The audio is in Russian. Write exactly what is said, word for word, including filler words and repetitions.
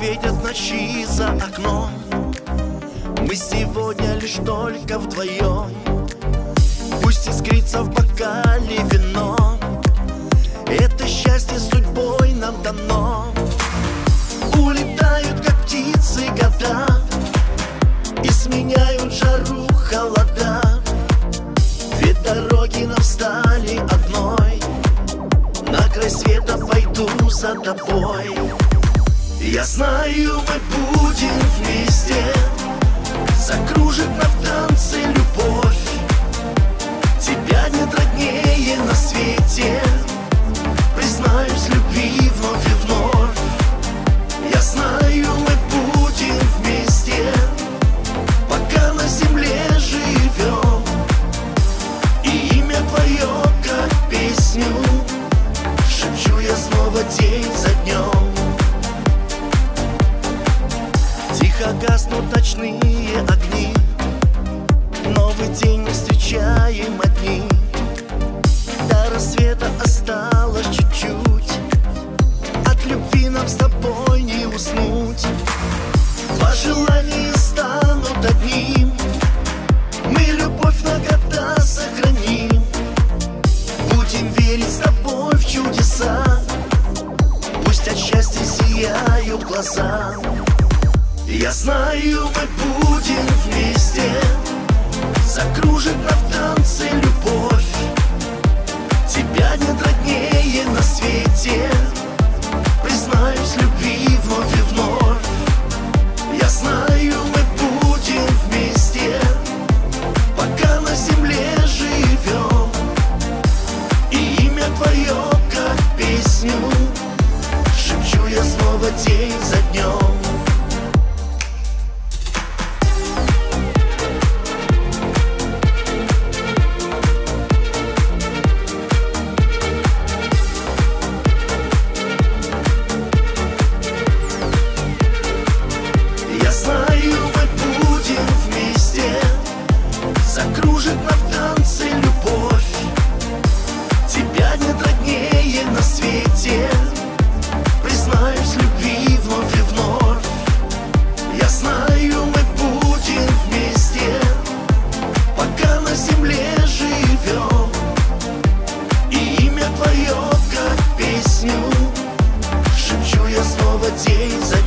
светят ночи за окном. Мы сегодня лишь только вдвоем. Пусть искрится в бокале вино, это счастье судьбой нам дано. Улетают, как птицы, года и сменяют жару холода. Ведь дороги нам стали одной, на край света пойду за тобой. Я знаю, мы будем вместе, закружит нас в танце любовь. Тебя нет роднее на свете, признаюсь любви вновь и вновь. Я знаю, мы будем вместе, пока на земле живем. И имя твое, как песню, шепчу я снова день за днем. Тихо гаснут ночные огни, новый день мы встречаем одни. До рассвета осталось чуть-чуть, от любви нам с тобой не уснуть. Два желания станут одним, мы любовь на года сохраним. Будем верить с тобой в чудеса, пусть от счастья сияют глаза. Я знаю, мы будем вместе, закружит нас в танце любовь. Тебя нет роднее на свете, признаюсь любви вновь и вновь. Я знаю, мы будем вместе, пока на земле живем. И имя твое, как песню, шепчу я снова день за днем. Закружит нас в танце любовь. Тебя нет роднее на свете, признаюсь любви вновь и вновь. Я знаю, мы будем вместе, пока на земле живем. И имя твое, как песню, шепчу я снова день за